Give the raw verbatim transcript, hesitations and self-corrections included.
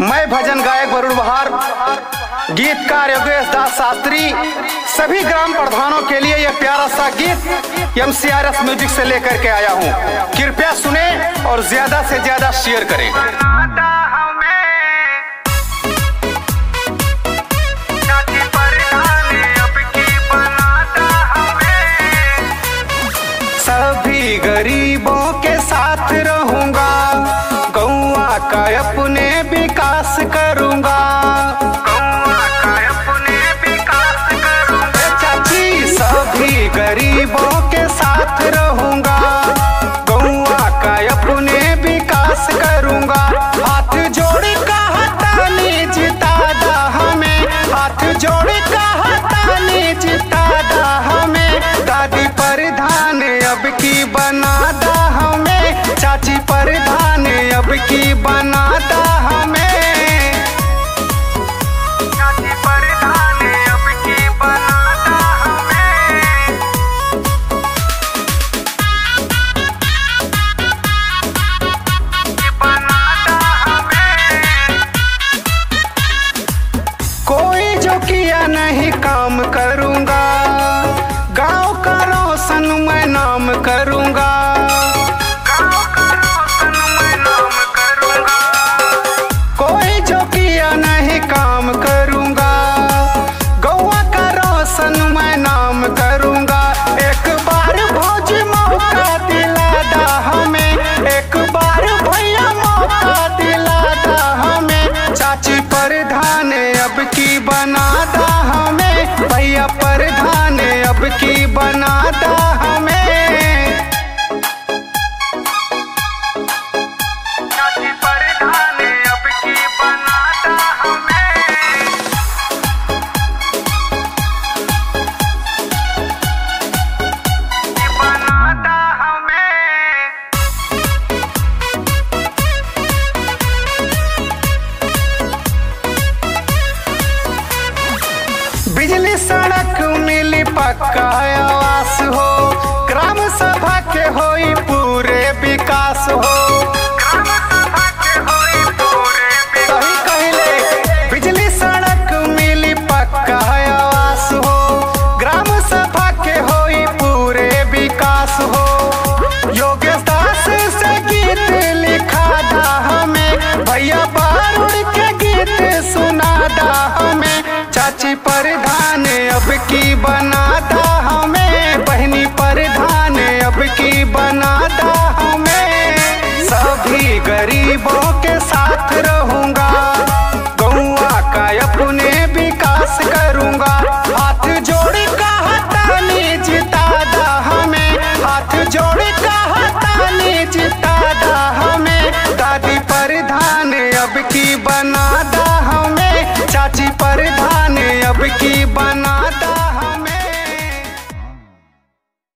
मैं भजन गायक वरुण बहार, गीतकार योगेश दास शास्त्री, सभी ग्राम प्रधानों के लिए यह प्यारा सा गीत M C R S music से लेकर के आया हूँ। कृपया सुने और ज्यादा से ज्यादा शेयर करें। सभी गरीबों के साथ रहूंगा, गौवा का अपने विकास करूंगा।